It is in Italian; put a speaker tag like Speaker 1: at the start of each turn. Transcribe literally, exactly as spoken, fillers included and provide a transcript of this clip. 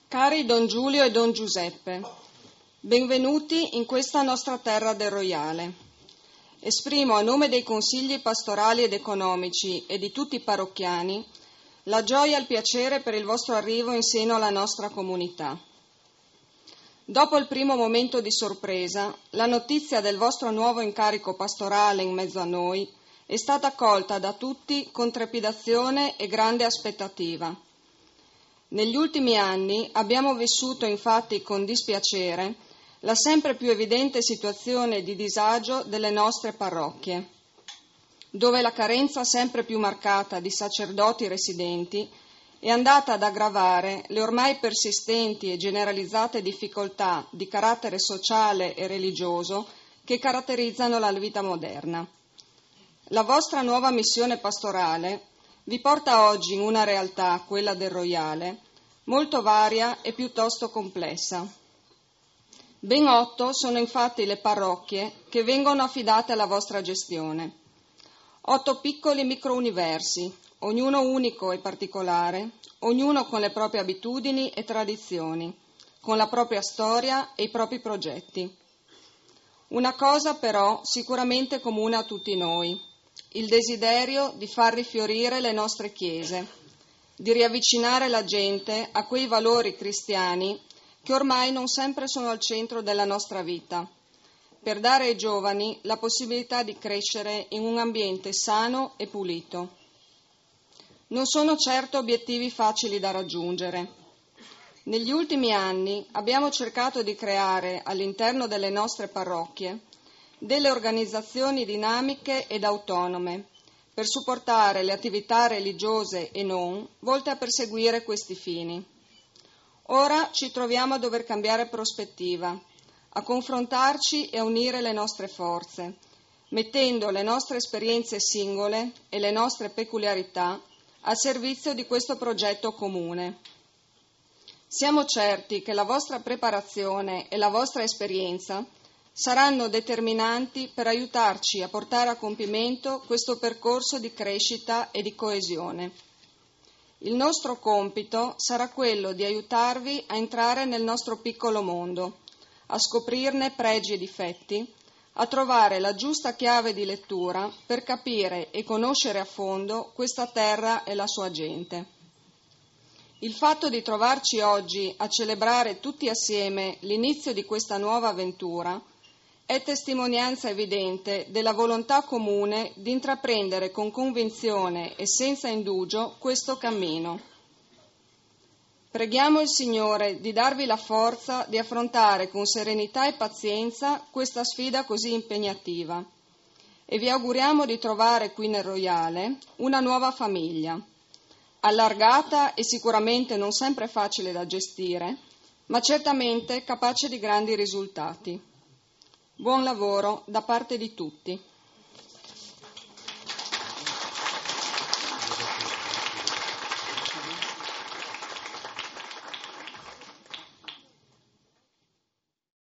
Speaker 1: Cari Don Giulio e Don Giuseppe, benvenuti in questa nostra terra del Roiale. Esprimo a nome dei consigli pastorali ed economici e di tutti i parrocchiani la gioia e il piacere per il vostro arrivo in seno alla nostra comunità. Dopo il primo momento di sorpresa, la notizia del vostro nuovo incarico pastorale in mezzo a noi è stata accolta da tutti con trepidazione e grande aspettativa. Negli ultimi anni abbiamo vissuto infatti con dispiacere la sempre più evidente situazione di disagio delle nostre parrocchie, dove la carenza sempre più marcata di sacerdoti residenti è andata ad aggravare le ormai persistenti e generalizzate difficoltà di carattere sociale e religioso che caratterizzano la vita moderna. La vostra nuova missione pastorale vi porta oggi in una realtà, quella del Roiale, molto varia e piuttosto complessa. Ben otto sono infatti le parrocchie che vengono affidate alla vostra gestione. Otto piccoli microuniversi, ognuno unico e particolare, ognuno con le proprie abitudini e tradizioni, con la propria storia e i propri progetti. Una cosa però sicuramente comune a tutti noi: il desiderio di far rifiorire le nostre chiese, di riavvicinare la gente a quei valori cristiani che ormai non sempre sono al centro della nostra vita, per dare ai giovani la possibilità di crescere in un ambiente sano e pulito. Non sono certo obiettivi facili da raggiungere. Negli ultimi anni abbiamo cercato di creare all'interno delle nostre parrocchie delle organizzazioni dinamiche ed autonome per supportare le attività religiose e non volte a perseguire questi fini. Ora ci troviamo a dover cambiare prospettiva, a confrontarci e a unire le nostre forze, mettendo le nostre esperienze singole e le nostre peculiarità al servizio di questo progetto comune. Siamo certi che la vostra preparazione e la vostra esperienza saranno determinanti per aiutarci a portare a compimento questo percorso di crescita e di coesione. Il nostro compito sarà quello di aiutarvi a entrare nel nostro piccolo mondo, a scoprirne pregi e difetti, a trovare la giusta chiave di lettura per capire e conoscere a fondo questa terra e la sua gente. Il fatto di trovarci oggi a celebrare tutti assieme l'inizio di questa nuova avventura è testimonianza evidente della volontà comune di intraprendere con convinzione e senza indugio questo cammino. Preghiamo il Signore di darvi la forza di affrontare con serenità e pazienza questa sfida così impegnativa e vi auguriamo di trovare qui nel Roiale una nuova famiglia, allargata e sicuramente non sempre facile da gestire, ma certamente capace di grandi risultati. Buon lavoro da parte di tutti.